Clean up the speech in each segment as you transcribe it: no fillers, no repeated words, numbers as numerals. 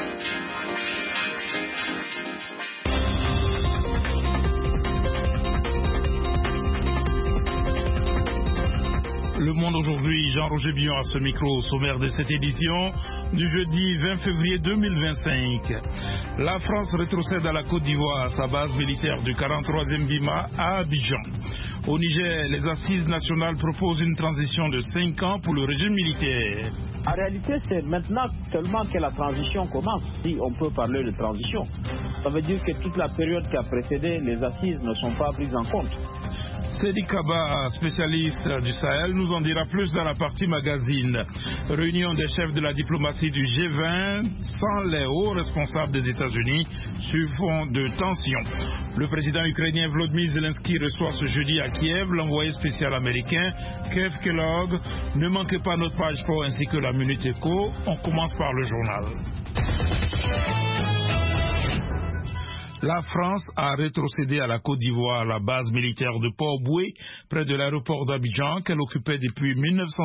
Le Monde aujourd'hui, Jean-Roger Billon à ce micro, au sommaire de cette édition du jeudi 20 février 2025. La France rétrocède à la Côte d'Ivoire, sa base militaire du 43e BIMA à Abidjan. Au Niger, les assises nationales proposent une transition de 5 ans pour le régime militaire. En réalité, c'est maintenant seulement que la transition commence, si on peut parler de transition. Ça veut dire que toute la période qui a précédé, les assises ne sont pas prises en compte. Sedi Kaba, spécialiste du Sahel, nous en dira plus dans la partie magazine. Réunion des chefs de la diplomatie du G20 sans les hauts responsables des États-Unis sur fond de tension. Le président ukrainien Volodymyr Zelensky reçoit ce jeudi à Kiev l'envoyé spécial américain Kev Kellogg. Ne manquez pas notre page sport ainsi que la Minute Éco. On commence par le journal. La France a rétrocédé à la Côte d'Ivoire la base militaire de Port-Boué, près de l'aéroport d'Abidjan, qu'elle occupait depuis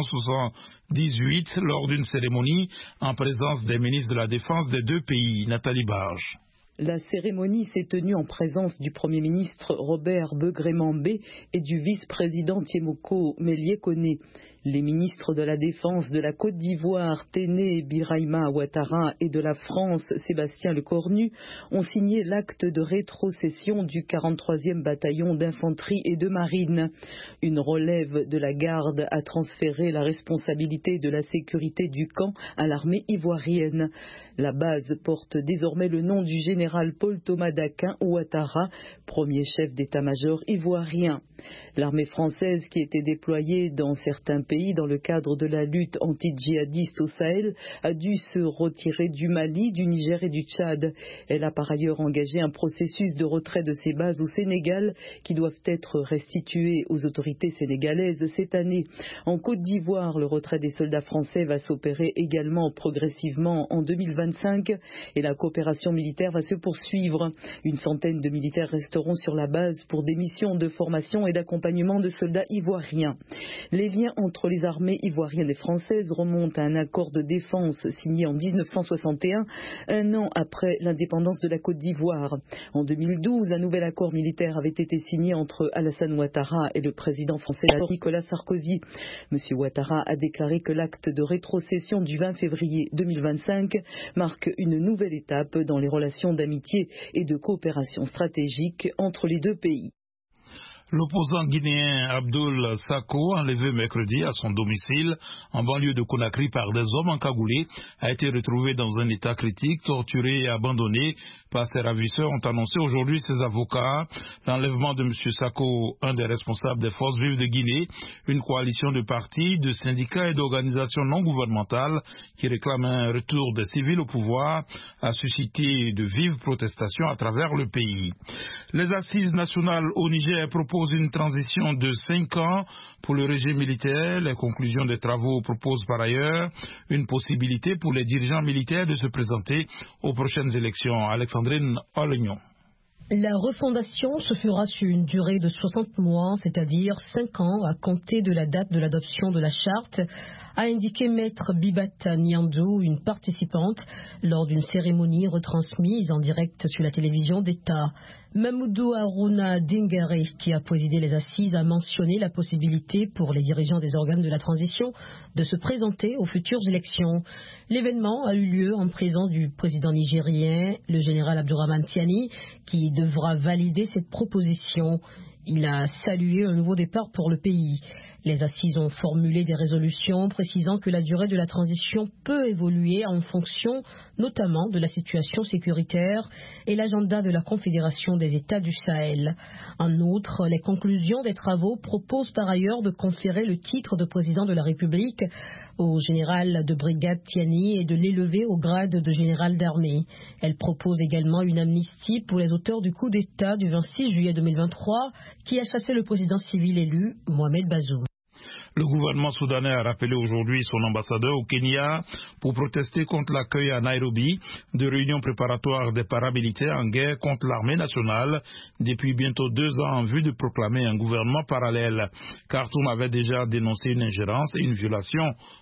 1978 lors d'une cérémonie en présence des ministres de la Défense des deux pays. Nathalie Barge. La cérémonie s'est tenue en présence du Premier ministre Robert Begré-Mambé et du vice-président Tiemoko Melie-Koné. Les ministres de la Défense de la Côte d'Ivoire, Téné Birahima Ouattara, et de la France, Sébastien Lecornu, ont signé l'acte de rétrocession du 43e bataillon d'infanterie et de marine. Une relève de la garde a transféré la responsabilité de la sécurité du camp à l'armée ivoirienne. La base porte désormais le nom du général Paul-Thomas Daquin Ouattara, premier chef d'état-major ivoirien. L'armée française, qui était déployée dans certains pays dans le cadre de la lutte anti-djihadiste au Sahel, a dû se retirer du Mali, du Niger et du Tchad. Elle a par ailleurs engagé un processus de retrait de ses bases au Sénégal qui doivent être restituées aux autorités sénégalaises cette année. En Côte d'Ivoire, le retrait des soldats français va s'opérer également progressivement en 2025 et la coopération militaire va se poursuivre. Une centaine de militaires resteront sur la base pour des missions de formation et d'accompagnement de soldats ivoiriens. Les liens entre les armées ivoiriennes et françaises remontent à un accord de défense signé en 1961, un an après l'indépendance de la Côte d'Ivoire. En 2012, un nouvel accord militaire avait été signé entre Alassane Ouattara et le président français Nicolas Sarkozy. M. Ouattara a déclaré que l'acte de rétrocession du 20 février 2025 marque une nouvelle étape dans les relations d'amitié et de coopération stratégique entre les deux pays. L'opposant guinéen Abdoul Sako, enlevé mercredi à son domicile en banlieue de Conakry par des hommes encagoulés, a été retrouvé dans un état critique, torturé et abandonné par ses ravisseurs, ont annoncé aujourd'hui ses avocats. L'enlèvement de M. Sako, un des responsables des forces vives de Guinée, une coalition de partis, de syndicats et d'organisations non gouvernementales qui réclament un retour des civils au pouvoir, a suscité de vives protestations à travers le pays. Les assises nationales au Niger proposent une transition de 5 ans pour le régime militaire. Les conclusions des travaux proposent par ailleurs une possibilité pour les dirigeants militaires de se présenter aux prochaines élections. Alexandrine Olignon. La refondation se fera sur une durée de 60 mois, c'est-à-dire 5 ans à compter de la date de l'adoption de la charte, a indiqué Maître Bibata Nyandou, une participante, lors d'une cérémonie retransmise en direct sur la télévision d'État. Mamoudou Harouna Dingare, qui a présidé les assises, a mentionné la possibilité pour les dirigeants des organes de la transition de se présenter aux futures élections. L'événement a eu lieu en présence du président nigérien, le général Abdourahmane Tiani, qui devra valider cette proposition. Il a salué un nouveau départ pour le pays. Les assises ont formulé des résolutions précisant que la durée de la transition peut évoluer en fonction notamment de la situation sécuritaire et l'agenda de la Confédération des États du Sahel. En outre, les conclusions des travaux proposent par ailleurs de conférer le titre de président de la République au général de brigade Tiani et de l'élever au grade de général d'armée. Elle propose également une amnistie pour les auteurs du coup d'État du 26 juillet 2023 qui a chassé le président civil élu, Mohamed Bazoum. Le gouvernement soudanais a rappelé aujourd'hui son ambassadeur au Kenya pour protester contre l'accueil à Nairobi de réunions préparatoires des paramilitaires en guerre contre l'armée nationale depuis bientôt 2 ans en vue de proclamer un gouvernement parallèle. Khartoum avait déjà dénoncé une ingérence et une violation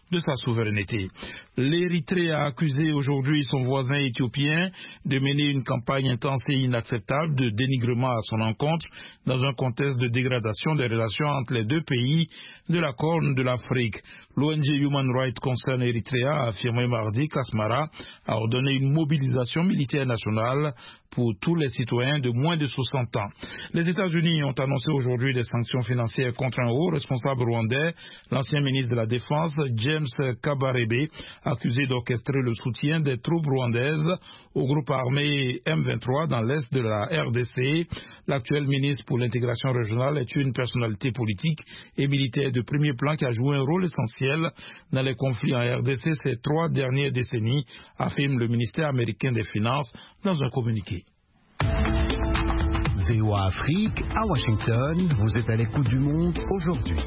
de sa souveraineté. L'Érythrée a accusé aujourd'hui son voisin éthiopien de mener une campagne intense et inacceptable de dénigrement à son encontre dans un contexte de dégradation des relations entre les deux pays de la Corne de l'Afrique. L'ONG Human Rights Concern Eritrea a affirmé mardi qu'Asmara a ordonné une mobilisation militaire nationale pour tous les citoyens de moins de 60 ans. Les États-Unis ont annoncé aujourd'hui des sanctions financières contre un haut responsable rwandais, l'ancien ministre de la Défense, James Kabarebe, accusé d'orchestrer le soutien des troupes rwandaises au groupe armé M23 dans l'est de la RDC. L'actuel ministre pour l'intégration régionale est une personnalité politique et militaire de premier plan qui a joué un rôle essentiel dans les conflits en RDC ces 3 dernières décennies, affirme le ministère américain des Finances dans un communiqué. VOA Afrique, à Washington, vous êtes à l'écoute du monde aujourd'hui.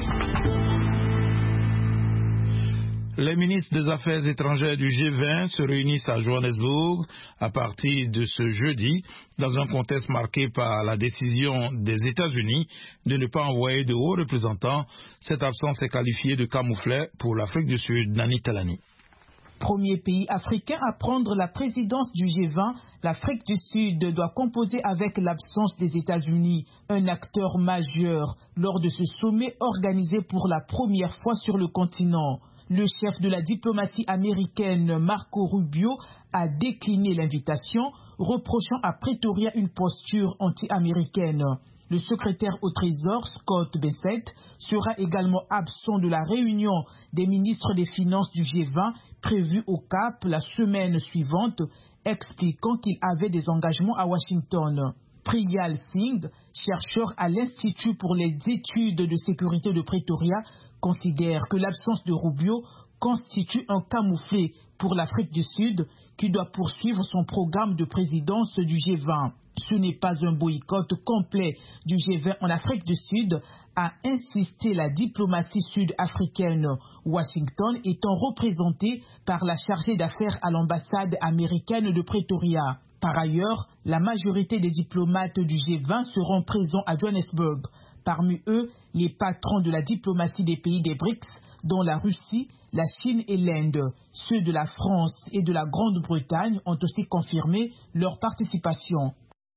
Les ministres des Affaires étrangères du G20 se réunissent à Johannesburg à partir de ce jeudi dans un contexte marqué par la décision des États-Unis de ne pas envoyer de hauts représentants. Cette absence est qualifiée de camouflet pour l'Afrique du Sud. Nani Talani. Premier pays africain à prendre la présidence du G20, l'Afrique du Sud doit composer avec l'absence des États-Unis, un acteur majeur lors de ce sommet organisé pour la première fois sur le continent. Le chef de la diplomatie américaine, Marco Rubio, a décliné l'invitation, reprochant à Pretoria une posture anti-américaine. Le secrétaire au Trésor, Scott Bessent, sera également absent de la réunion des ministres des Finances du G20 prévue au Cap la semaine suivante, expliquant qu'il avait des engagements à Washington. Priyal Singh, chercheur à l'Institut pour les études de sécurité de Pretoria, considère que l'absence de Rubio constitue un camouflet pour l'Afrique du Sud qui doit poursuivre son programme de présidence du G20. Ce n'est pas un boycott complet du G20 en Afrique du Sud, a insisté la diplomatie sud-africaine, Washington étant représentée par la chargée d'affaires à l'ambassade américaine de Pretoria. Par ailleurs, la majorité des diplomates du G20 seront présents à Johannesburg. Parmi eux, les patrons de la diplomatie des pays des BRICS, dont la Russie, la Chine et l'Inde. Ceux de la France et de la Grande-Bretagne ont aussi confirmé leur participation.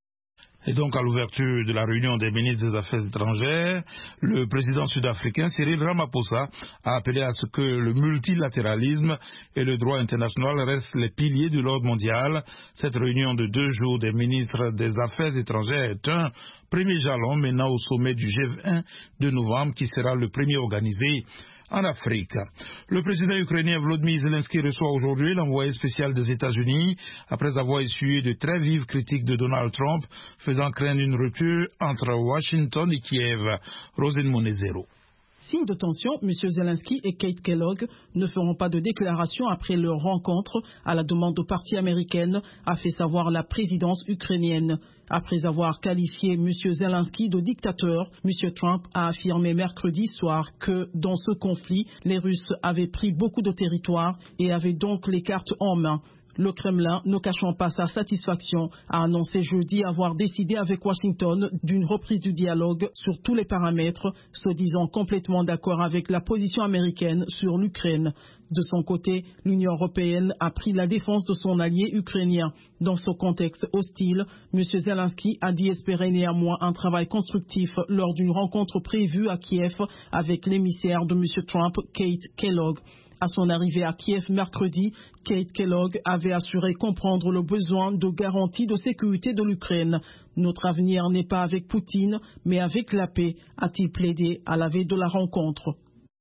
Et donc, à l'ouverture de la réunion des ministres des Affaires étrangères, le président sud-africain Cyril Ramaphosa a appelé à ce que le multilatéralisme et le droit international restent les piliers de l'ordre mondial. Cette réunion de 2 jours des ministres des Affaires étrangères est un premier jalon menant au sommet du G20 de novembre qui sera le premier organisé en Afrique. Le président ukrainien Volodymyr Zelensky reçoit aujourd'hui l'envoyé spécial des États-Unis après avoir essuyé de très vives critiques de Donald Trump, faisant craindre une rupture entre Washington et Kiev. Rosine Monezero. Signe de tension, M. Zelensky et Kate Kellogg ne feront pas de déclaration après leur rencontre à la demande au parti américaine, a fait savoir la présidence ukrainienne. Après avoir qualifié M. Zelensky de dictateur, M. Trump a affirmé mercredi soir que dans ce conflit, les Russes avaient pris beaucoup de territoire et avaient donc les cartes en main. Le Kremlin, ne cachant pas sa satisfaction, a annoncé jeudi avoir décidé avec Washington d'une reprise du dialogue sur tous les paramètres, se disant complètement d'accord avec la position américaine sur l'Ukraine. De son côté, l'Union européenne a pris la défense de son allié ukrainien. Dans ce contexte hostile, M. Zelensky a dit espérer néanmoins un travail constructif lors d'une rencontre prévue à Kiev avec l'émissaire de M. Trump, Kate Kellogg. À son arrivée à Kiev mercredi, Kate Kellogg avait assuré comprendre le besoin de garantie de sécurité de l'Ukraine. Notre avenir n'est pas avec Poutine, mais avec la paix, a-t-il plaidé à la veille de la rencontre.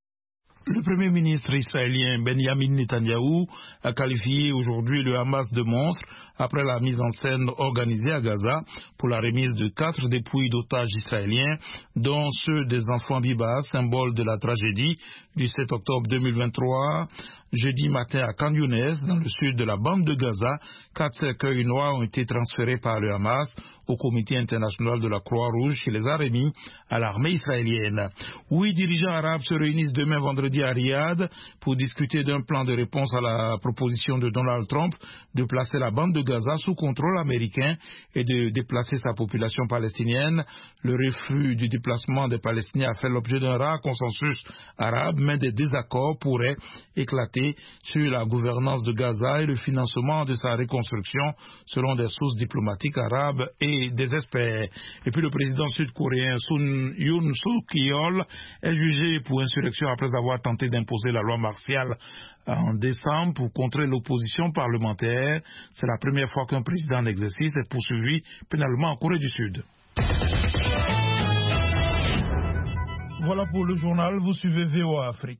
Le Premier ministre israélien Benjamin Netanyahou a qualifié aujourd'hui le Hamas de monstre après la mise en scène organisée à Gaza pour la remise de 4 dépouilles d'otages israéliens, dont ceux des enfants Biba, symbole de la tragédie du 7 octobre 2023. Jeudi matin à Khan Younes, dans le sud de la bande de Gaza, 4 cercueils noirs ont été transférés par le Hamas au Comité international de la Croix-Rouge qui les a remis à l'armée israélienne. 8 dirigeants arabes se réunissent demain vendredi à Riyad pour discuter d'un plan de réponse à la proposition de Donald Trump de placer la bande de Gaza sous contrôle américain et de déplacer sa population palestinienne. Le refus du déplacement des Palestiniens a fait l'objet d'un rare consensus arabe, mais des désaccords pourraient éclater sur la gouvernance de Gaza et le financement de sa reconstruction, selon des sources diplomatiques arabes et des experts. Et puis le président sud-coréen Yoon Suk-yeol est jugé pour insurrection après avoir tenté d'imposer la loi martiale en décembre pour contrer l'opposition parlementaire. C'est la première fois qu'un président en exercice est poursuivi pénalement en Corée du Sud. Voilà pour le journal, vous suivez VOA Afrique.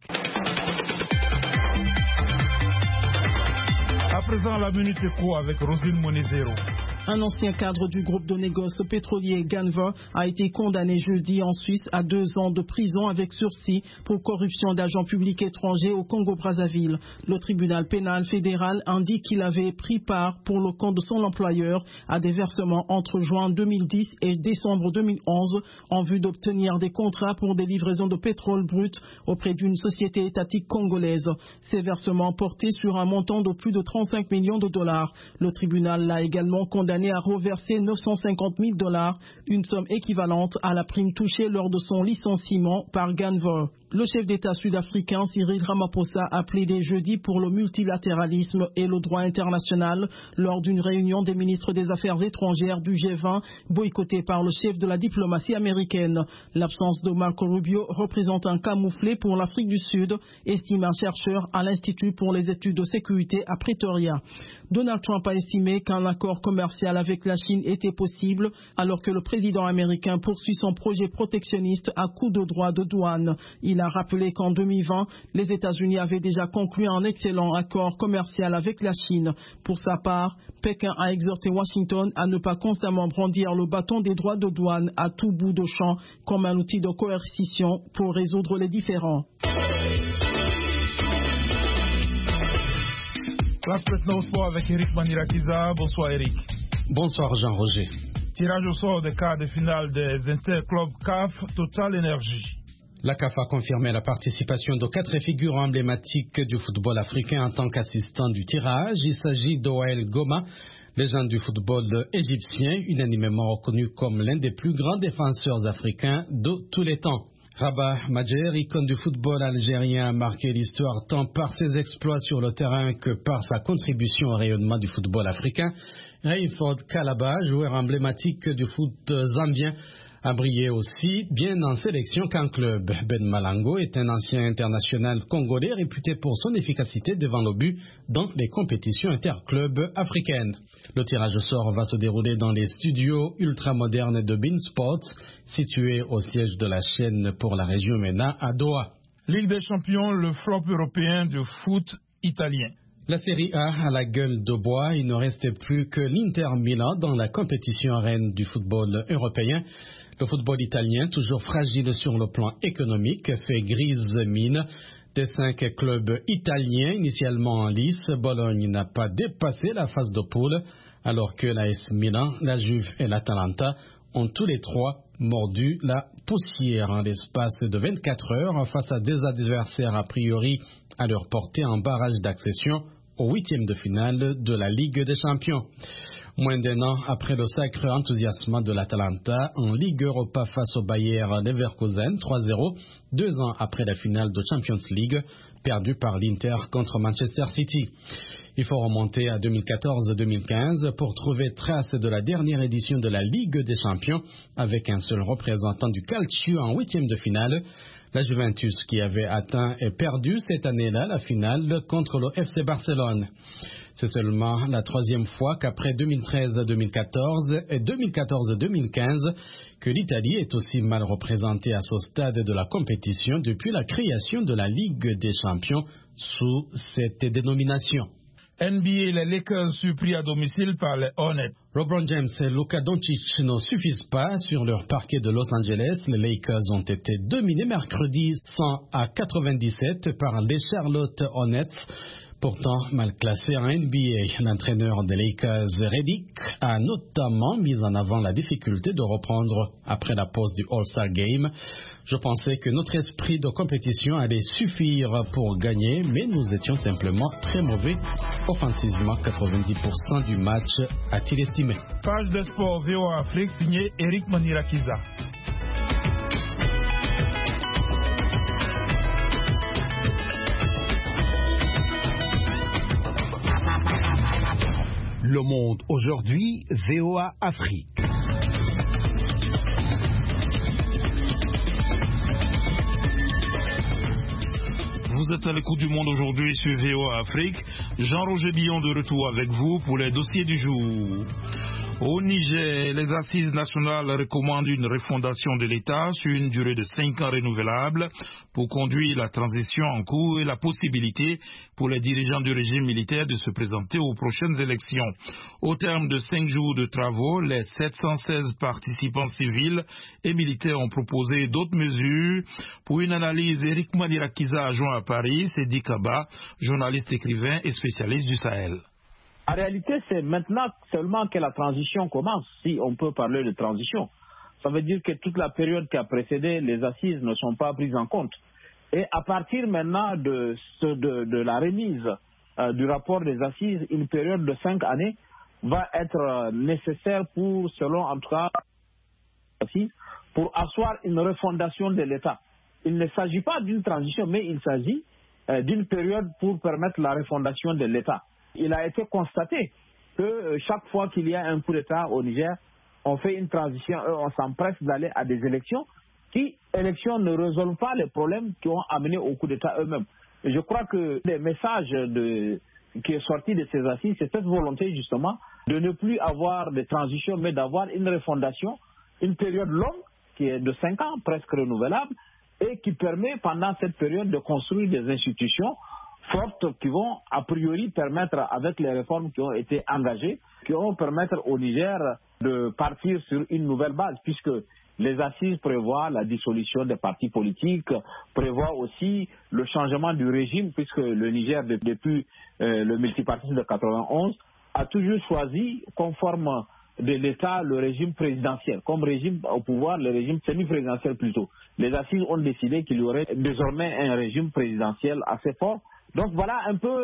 À présent, la Minute Éco avec Rosine Monizero. Un ancien cadre du groupe de négoce pétrolier Ganva a été condamné jeudi en Suisse à 2 ans de prison avec sursis pour corruption d'agents publics étrangers au Congo-Brazzaville. Le tribunal pénal fédéral indique qu'il avait pris part pour le compte de son employeur à des versements entre juin 2010 et décembre 2011 en vue d'obtenir des contrats pour des livraisons de pétrole brut auprès d'une société étatique congolaise. Ces versements portaient sur un montant de plus de 35 millions de dollars. Le tribunal l'a également condamné à reverser 950 000 $, une somme équivalente à la prime touchée lors de son licenciement par Ganva. Le chef d'État sud-africain Cyril Ramaphosa a plaidé jeudi pour le multilatéralisme et le droit international lors d'une réunion des ministres des Affaires étrangères du G20 boycottée par le chef de la diplomatie américaine. L'absence de Marco Rubio représente un camouflet pour l'Afrique du Sud, estime un chercheur à l'Institut pour les études de sécurité à Pretoria. Donald Trump a estimé qu'un accord commercial avec la Chine était possible alors que le président américain poursuit son projet protectionniste à coup de droits de douane. Il a rappelé qu'en 2020, les États-Unis avaient déjà conclu un excellent accord commercial avec la Chine. Pour sa part, Pékin a exhorté Washington à ne pas constamment brandir le bâton des droits de douane à tout bout de champ comme un outil de coercition pour résoudre les différends. Place maintenant au sport avec Eric Manirakiza. Bonsoir Eric. Bonsoir Jean-Roger. Tirage au sort des quarts de finale des interclubs CAF Total Énergie. La CAF a confirmé la participation de 4 figures emblématiques du football africain en tant qu'assistants du tirage. Il s'agit d'Owael Goma, légende du football égyptien, unanimement reconnu comme l'un des plus grands défenseurs africains de tous les temps. Rabah Madjer, icône du football algérien, a marqué l'histoire tant par ses exploits sur le terrain que par sa contribution au rayonnement du football africain. Rayford Kalaba, joueur emblématique du foot zambien, a brillé aussi bien en sélection qu'en club. Ben Malango est un ancien international congolais réputé pour son efficacité devant le but dans les compétitions interclubs africaines. Le tirage au sort va se dérouler dans les studios ultramodernes de beIN Sports, situés au siège de la chaîne pour la région MENA à Doha. Ligue des champions, le flop européen de foot italien. La Série A la gueule de bois, il ne restait plus que l'Inter Milan dans la compétition reine du football européen. Le football italien, toujours fragile sur le plan économique, fait grise mine. Des 5 clubs italiens initialement en lice, Bologne n'a pas dépassé la phase de poule, alors que l'AS Milan, la Juve et l'Atalanta ont tous les 3 mordu la poussière en l'espace de 24 heures face à des adversaires a priori à leur portée en barrage d'accession au 8e de finale de la Ligue des Champions. Moins d'1 an après le sacré enthousiasme de l'Atalanta en Ligue Europa face au Bayer Leverkusen 3-0, 2 ans après la finale de Champions League perdue par l'Inter contre Manchester City. Il faut remonter à 2014-2015 pour trouver trace de la dernière édition de la Ligue des Champions avec un seul représentant du Calcio en 8e de finale, la Juventus qui avait atteint et perdu cette année-là la finale contre le FC Barcelone. C'est seulement la 3e fois qu'après 2013-2014 et 2014-2015 que l'Italie est aussi mal représentée à ce stade de la compétition depuis la création de la Ligue des Champions sous cette dénomination. NBA, les Lakers surpris à domicile par les Hornets. LeBron James et Luka Doncic ne suffisent pas sur leur parquet de Los Angeles. Les Lakers ont été dominés mercredi 100-97 par les Charlotte Hornets. pourtant mal classé en NBA. L'entraîneur des Lakers, Redick, a notamment mis en avant la difficulté de reprendre après la pause du All-Star Game. Je pensais que notre esprit de compétition allait suffire pour gagner, mais nous étions simplement très mauvais offensivement. 90% du match, a-t-il estimé. Page de sport VOA Afrique signé Eric Manirakiza. Le Monde aujourd'hui, VOA Afrique. Vous êtes à l'écoute du Monde aujourd'hui sur VOA Afrique. Jean-Roger Billon de retour avec vous pour les dossiers du jour. Au Niger, les assises nationales recommandent une refondation de l'État sur une durée de 5 ans renouvelable pour conduire la transition en cours et la possibilité pour les dirigeants du régime militaire de se présenter aux prochaines élections. Au terme de 5 jours de travaux, les 716 participants civils et militaires ont proposé d'autres mesures. Pour une analyse, Eric Manirakiza, adjoint à Paris, Sedi Kaba, journaliste, écrivain et spécialiste du Sahel. En réalité, c'est maintenant seulement que la transition commence, si on peut parler de transition. Ça veut dire que toute la période qui a précédé les assises ne sont pas prises en compte. Et à partir maintenant de la remise du rapport des assises, une période de 5 années va être nécessaire pour, selon en tout cas, pour asseoir une refondation de l'État. Il ne s'agit pas d'une transition, mais il s'agit d'une période pour permettre la refondation de l'État. Il a été constaté que chaque fois qu'il y a un coup d'État au Niger, on fait une transition, on s'empresse d'aller à des élections élections ne résolvent pas les problèmes qui ont amené au coup d'État eux-mêmes. Et je crois que les messages qui est sorti de ces assises, c'est cette volonté justement de ne plus avoir de transition, mais d'avoir une refondation, une période longue qui est de 5 ans, presque renouvelable, et qui permet pendant cette période de construire des institutions fortes qui vont a priori permettre, avec les réformes qui ont été engagées, qui vont permettre au Niger de partir sur une nouvelle base, puisque les assises prévoient la dissolution des partis politiques, prévoient aussi le changement du régime, puisque le Niger, depuis le multipartisme de 91, a toujours choisi, conforme de l'État, le régime présidentiel. Comme régime au pouvoir, le régime semi-présidentiel plutôt. Les assises ont décidé qu'il y aurait désormais un régime présidentiel assez fort. Donc voilà un peu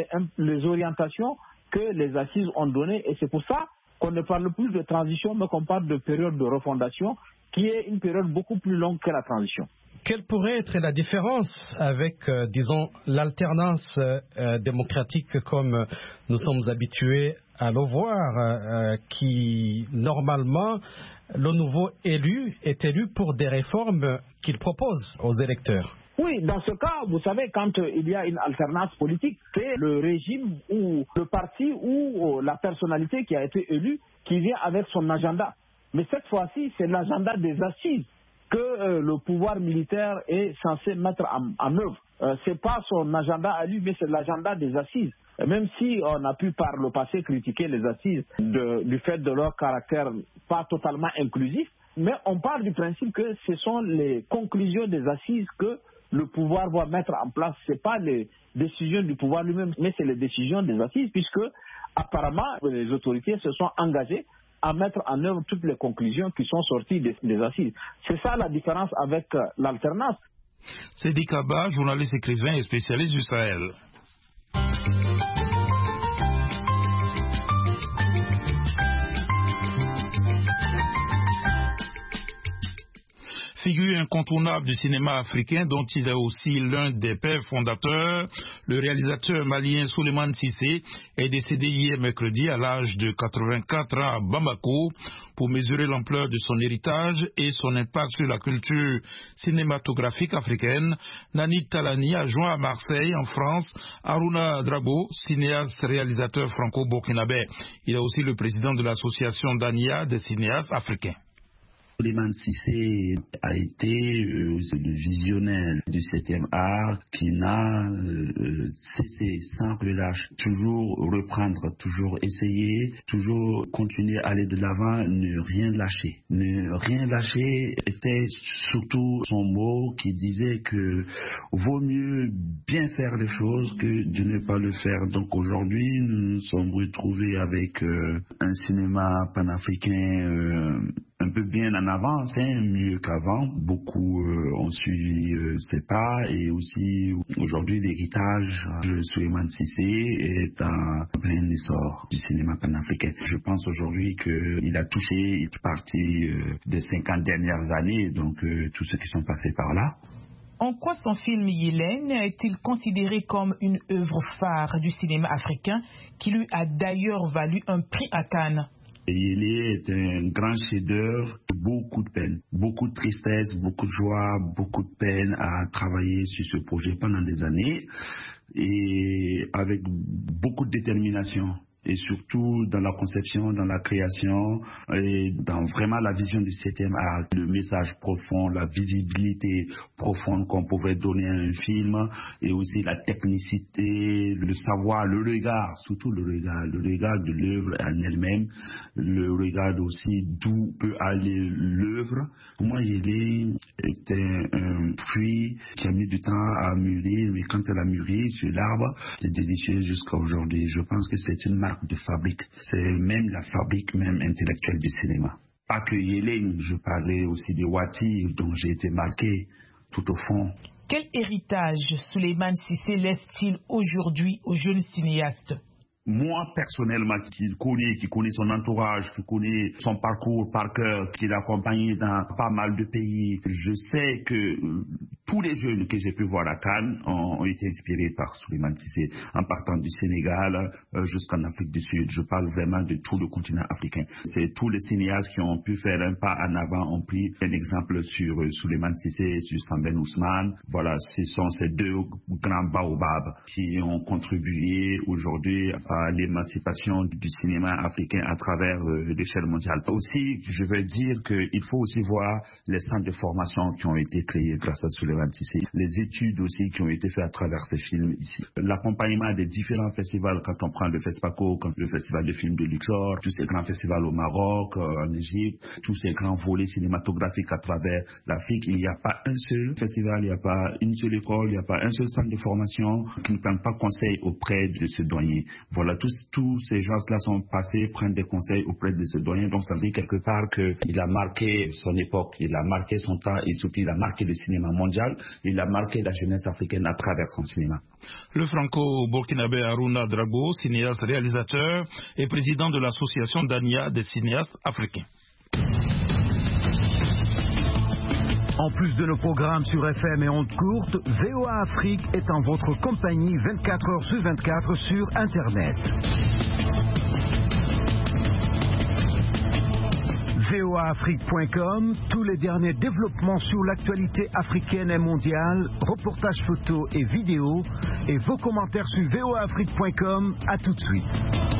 les orientations que les assises ont données, et c'est pour ça qu'on ne parle plus de transition, mais qu'on parle de période de refondation, qui est une période beaucoup plus longue que la transition. Quelle pourrait être la différence avec, disons, l'alternance démocratique comme nous sommes habitués à le voir, qui, normalement, le nouveau élu est élu pour des réformes qu'il propose aux électeurs? Oui, dans ce cas, vous savez, quand il y a une alternance politique, c'est le régime ou le parti ou la personnalité qui a été élue qui vient avec son agenda. Mais cette fois-ci, c'est l'agenda des assises que le pouvoir militaire est censé mettre en œuvre. Ce n'est pas son agenda à lui, mais c'est l'agenda des assises. Même si on a pu par le passé critiquer les assises du fait de leur caractère pas totalement inclusif, mais on parle du principe que ce sont les conclusions des assises que le pouvoir va mettre en place. Ce n'est pas les décisions du pouvoir lui-même, mais c'est les décisions des assises, puisque apparemment les autorités se sont engagées à mettre en œuvre toutes les conclusions qui sont sorties des assises. C'est ça la différence avec l'alternance. Sedi Kaba, journaliste, écrivain et spécialiste du Sahel. Figure incontournable du cinéma africain dont il est aussi l'un des pères fondateurs, le réalisateur malien Souleymane Cissé est décédé hier mercredi à l'âge de 84 ans à Bamako. Pour mesurer l'ampleur de son héritage et son impact sur la culture cinématographique africaine, Nani Talani a joint à Marseille, en France, Aruna Drago, cinéaste réalisateur franco-burkinabé. Il est aussi le président de l'association d'Ania des cinéastes africains. Souleymane Cissé a été le visionnaire du 7e art qui n'a cessé sans relâche, toujours reprendre, toujours essayer, toujours continuer à aller de l'avant, ne rien lâcher. Ne rien lâcher était surtout son mot qui disait que vaut mieux bien faire les choses que de ne pas le faire. Donc aujourd'hui, nous nous sommes retrouvés avec un cinéma panafricain un peu bien en avance, mieux qu'avant. Beaucoup ont suivi ses pas et aussi aujourd'hui l'héritage de Souleymane Cissé est en plein essor du cinéma panafricain. Je pense aujourd'hui qu'il a touché une partie des 50 dernières années, donc tous ceux qui sont passés par là. En quoi son film Yélène est-il considéré comme une œuvre phare du cinéma africain qui lui a d'ailleurs valu un prix à Cannes? Yélé est un grand chef-d'œuvre, beaucoup de peine, beaucoup de tristesse, beaucoup de joie, beaucoup de peine à travailler sur ce projet pendant des années et avec beaucoup de détermination. Et surtout dans la conception, dans la création et dans vraiment la vision du 7e art, le message profond, la visibilité profonde qu'on pouvait donner à un film et aussi la technicité, le savoir, le regard, surtout le regard de l'œuvre en elle-même, le regard aussi d'où peut aller l'œuvre. Pour moi, Yélé était un fruit qui a mis du temps à mûrir, mais quand elle a mûri sur l'arbre, c'est délicieux jusqu'à aujourd'hui. Je pense que c'est une marque de fabrique, c'est même la fabrique même intellectuelle du cinéma. Pas que Yélène, je parlais aussi des Wati, dont j'ai été marqué tout au fond. Quel héritage Souleymane Cissé laisse-t-il aujourd'hui aux jeunes cinéastes? Moi, personnellement, qui connaît son entourage, qui connaît son parcours par cœur, qui l'a accompagné dans pas mal de pays, je sais que tous les jeunes que j'ai pu voir à Cannes ont été inspirés par Souleymane Cissé, en partant du Sénégal jusqu'en Afrique du Sud. Je parle vraiment de tout le continent africain. C'est tous les cinéastes qui ont pu faire un pas en avant ont pris un exemple sur Souleymane Cissé, sur Sambène Ousmane. Voilà, ce sont ces deux grands baobabs qui ont contribué aujourd'hui à l'émancipation du cinéma africain à travers l'échelle mondiale. Aussi, je veux dire qu'il faut aussi voir les centres de formation qui ont été créés grâce à Souleymane Cissé, les études aussi qui ont été faites à travers ces films ici, l'accompagnement des différents festivals, quand on prend le FESPACO, quand le festival de films de Luxor, tous ces grands festivals au Maroc, en Égypte, tous ces grands volets cinématographiques à travers l'Afrique, il n'y a pas un seul festival, il n'y a pas une seule école, il n'y a pas un seul centre de formation qui ne prenne pas conseil auprès de ce douanier. Voilà, tous ces gens-là sont passés prendre des conseils auprès de ce doyen. Donc ça veut dire quelque part qu'il a marqué son époque, il a marqué son temps et surtout il a marqué le cinéma mondial, il a marqué la jeunesse africaine à travers son cinéma. Le franco-burkinabé Aruna Drago, cinéaste réalisateur et président de l'association d'Ania des cinéastes africains. En plus de nos programmes sur FM et ondes courtes, VOA Afrique est en votre compagnie 24 heures sur 24 sur Internet. voaafrique.com, tous les derniers développements sur l'actualité africaine et mondiale, reportages photos et vidéos, et vos commentaires sur voaafrique.com. À tout de suite.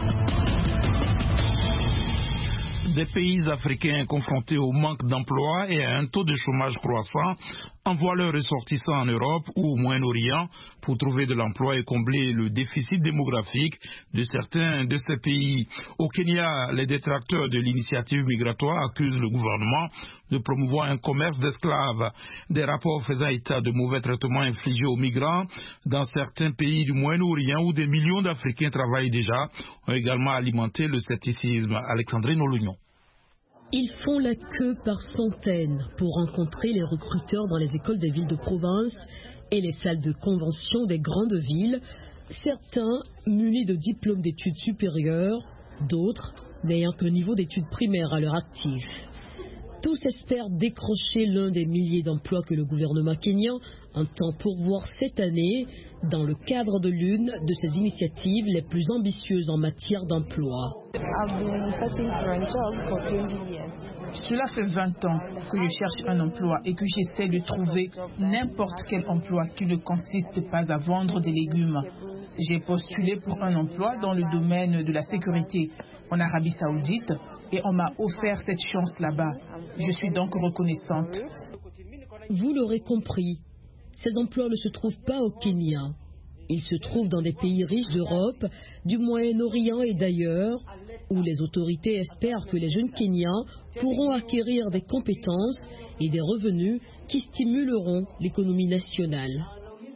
Des pays africains confrontés au manque d'emploi et à un taux de chômage croissant envoient leurs ressortissants en Europe ou au Moyen-Orient pour trouver de l'emploi et combler le déficit démographique de certains de ces pays. Au Kenya, les détracteurs de l'initiative migratoire accusent le gouvernement de promouvoir un commerce d'esclaves. Des rapports faisant état de mauvais traitements infligés aux migrants dans certains pays du Moyen-Orient où des millions d'Africains travaillent déjà ont également alimenté le scepticisme. Alexandrine Olognon. Ils font la queue par centaines pour rencontrer les recruteurs dans les écoles des villes de province et les salles de convention des grandes villes, certains munis de diplômes d'études supérieures, d'autres n'ayant qu'un niveau d'études primaires à leur actif. Tous espèrent décrocher l'un des milliers d'emplois que le gouvernement kényan entend pourvoir cette année dans le cadre de l'une de ses initiatives les plus ambitieuses en matière d'emploi. Cela fait 20 ans que je cherche un emploi et que j'essaie de trouver n'importe quel emploi qui ne consiste pas à vendre des légumes. J'ai postulé pour un emploi dans le domaine de la sécurité en Arabie Saoudite, et on m'a offert cette chance là-bas. Je suis donc reconnaissante. Vous l'aurez compris, ces emplois ne se trouvent pas au Kenya. Ils se trouvent dans des pays riches d'Europe, du Moyen-Orient et d'ailleurs, où les autorités espèrent que les jeunes Kenyans pourront acquérir des compétences et des revenus qui stimuleront l'économie nationale.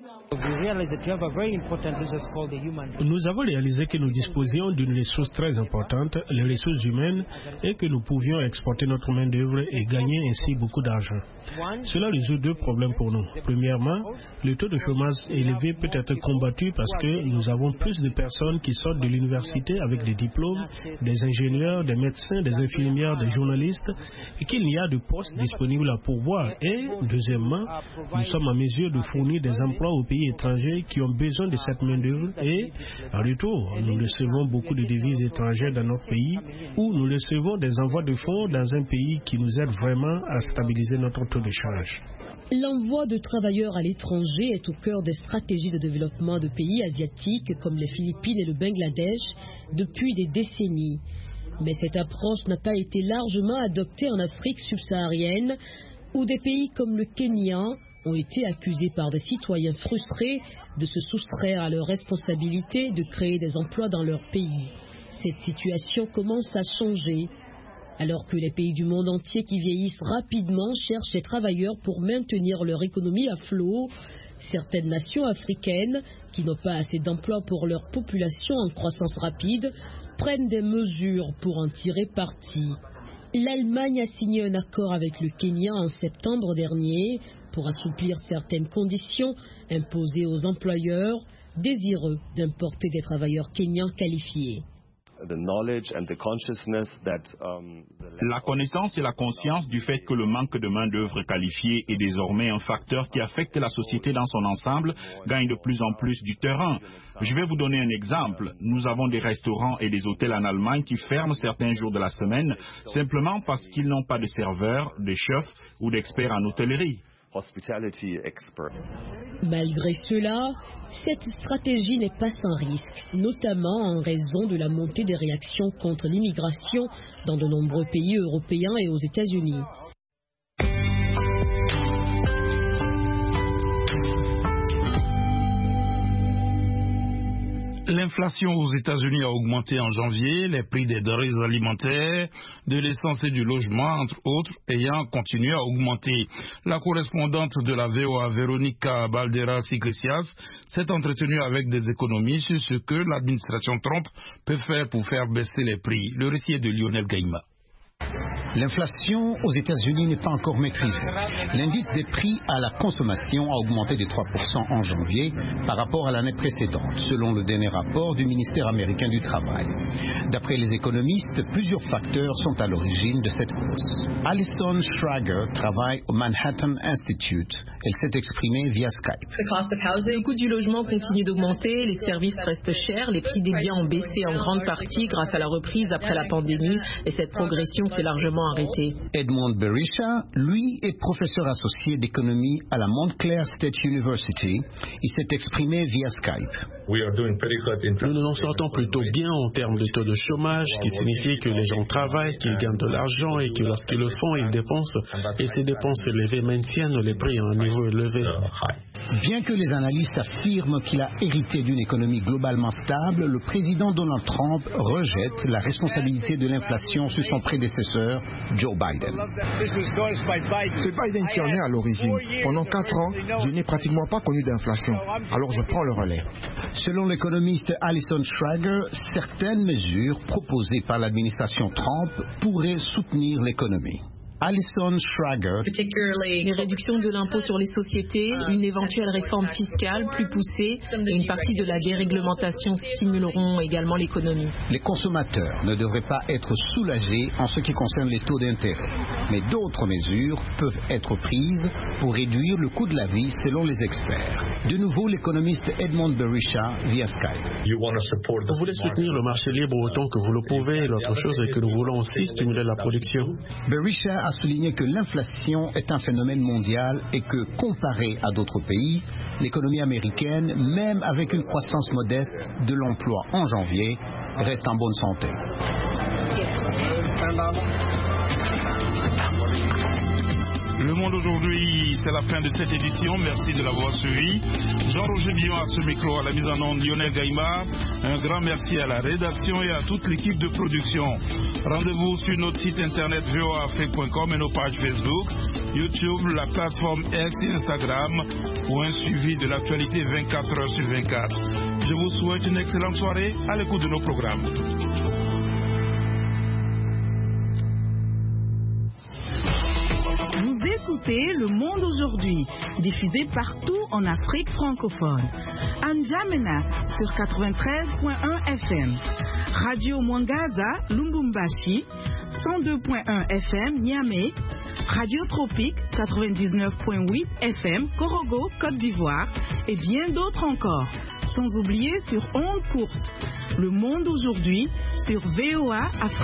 Nous avons réalisé que nous disposions d'une ressource très importante, les ressources humaines, et que nous pouvions exporter notre main-d'œuvre et gagner ainsi beaucoup d'argent. Cela résout deux problèmes pour nous. Premièrement, le taux de chômage élevé peut être combattu parce que nous avons plus de personnes qui sortent de l'université avec des diplômes, des ingénieurs, des médecins, des infirmières, des journalistes, et qu'il y a de postes disponibles à pourvoir. Et deuxièmement, nous sommes en mesure de fournir des emplois aux pays étrangers qui ont besoin de cette main-d'œuvre et, en retour, nous recevons beaucoup de devises étrangères dans notre pays ou nous recevons des envois de fonds dans un pays qui nous aide vraiment à stabiliser notre taux de change. L'envoi de travailleurs à l'étranger est au cœur des stratégies de développement de pays asiatiques comme les Philippines et le Bangladesh depuis des décennies. Mais cette approche n'a pas été largement adoptée en Afrique subsaharienne où des pays comme le Kenya ont été accusés par des citoyens frustrés de se soustraire à leurs responsabilités de créer des emplois dans leur pays. Cette situation commence à changer. Alors que les pays du monde entier qui vieillissent rapidement cherchent des travailleurs pour maintenir leur économie à flot, certaines nations africaines, qui n'ont pas assez d'emplois pour leur population en croissance rapide, prennent des mesures pour en tirer parti. L'Allemagne a signé un accord avec le Kenya en septembre dernier pour assouplir certaines conditions imposées aux employeurs désireux d'importer des travailleurs kenyans qualifiés. La connaissance et la conscience du fait que le manque de main-d'œuvre qualifiée est désormais un facteur qui affecte la société dans son ensemble gagne de plus en plus du terrain. Je vais vous donner un exemple. Nous avons des restaurants et des hôtels en Allemagne qui ferment certains jours de la semaine simplement parce qu'ils n'ont pas de serveurs, de chefs ou d'experts en hôtellerie. Malgré cela, cette stratégie n'est pas sans risque, notamment en raison de la montée des réactions contre l'immigration dans de nombreux pays européens et aux États-Unis. L'inflation aux États-Unis a augmenté en janvier, les prix des denrées alimentaires, de l'essence et du logement, entre autres, ayant continué à augmenter. La correspondante de la VOA, Veronica Balderas-Iglesias, s'est entretenue avec des économistes sur ce que l'administration Trump peut faire pour faire baisser les prix. Le récit est de Lionel Gaïma. L'inflation aux États-Unis n'est pas encore maîtrisée. L'indice des prix à la consommation a augmenté de 3% en janvier par rapport à l'année précédente, selon le dernier rapport du ministère américain du Travail. D'après les économistes, plusieurs facteurs sont à l'origine de cette hausse. Alison Schrager travaille au Manhattan Institute. Elle s'est exprimée via Skype. Le coût du logement continue d'augmenter, les services restent chers, les prix des biens ont baissé en grande partie grâce à la reprise après la pandémie et cette progression s'est largement arrêtée. Edmond Berisha, lui, est professeur associé d'économie à la Montclair State University. Il s'est exprimé via Skype. Nous nous en sortons plutôt bien en termes de taux de chômage, qui signifie que les gens travaillent, qu'ils gagnent de l'argent et que lorsqu'ils le font, ils dépensent. Et ces dépenses élevées maintiennent les prix à un niveau élevé. Bien que les analystes affirment qu'il a hérité d'une économie globalement stable, le président Donald Trump rejette la responsabilité de l'inflation sur son prédécesseur, Joe Biden. C'est Biden qui en est à l'origine. Pendant 4 ans, je n'ai pratiquement pas connu d'inflation. Alors je prends le relais. Selon l'économiste Alison Schrager, certaines mesures proposées par l'administration Trump pourraient soutenir l'économie. Alison Schrager. Les réductions de l'impôt sur les sociétés, une éventuelle réforme fiscale plus poussée et une partie de la déréglementation stimuleront également l'économie. Les consommateurs ne devraient pas être soulagés en ce qui concerne les taux d'intérêt, mais d'autres mesures peuvent être prises pour réduire le coût de la vie selon les experts. De nouveau, l'économiste Edmond Berisha via Skype. Vous voulez soutenir le marché libre autant que vous le pouvez. L'autre chose est que nous voulons aussi stimuler la production. Berisha a souligné que l'inflation est un phénomène mondial et que, comparé à d'autres pays, l'économie américaine, même avec une croissance modeste de l'emploi en janvier, reste en bonne santé. Le Monde aujourd'hui, c'est la fin de cette édition. Merci de l'avoir suivi. Jean-Roger Billon à ce micro, à la mise en onde Lionel Gaïmard. Un grand merci à la rédaction et à toute l'équipe de production. Rendez-vous sur notre site internet voafrique.com et nos pages Facebook, YouTube, la plateforme X et Instagram pour un suivi de l'actualité 24 heures sur 24. Je vous souhaite une excellente soirée à l'écoute de nos programmes. Écoutez Le Monde aujourd'hui, diffusé partout en Afrique francophone. À N'Djamena sur 93.1 FM. Radio Mwangaza, Lubumbashi, 102.1 FM, Niamey. Radio Tropique, 99.8 FM, Korogo, Côte d'Ivoire. Et bien d'autres encore. Sans oublier sur ondes courtes. Le Monde aujourd'hui sur VOA Afrique.